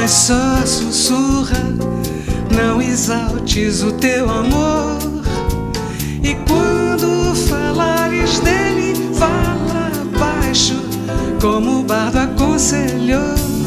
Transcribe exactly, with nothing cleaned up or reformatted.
só sussurra, não exaltes o teu amor. E quando falares dele, fala baixo, como o bardo aconselhou.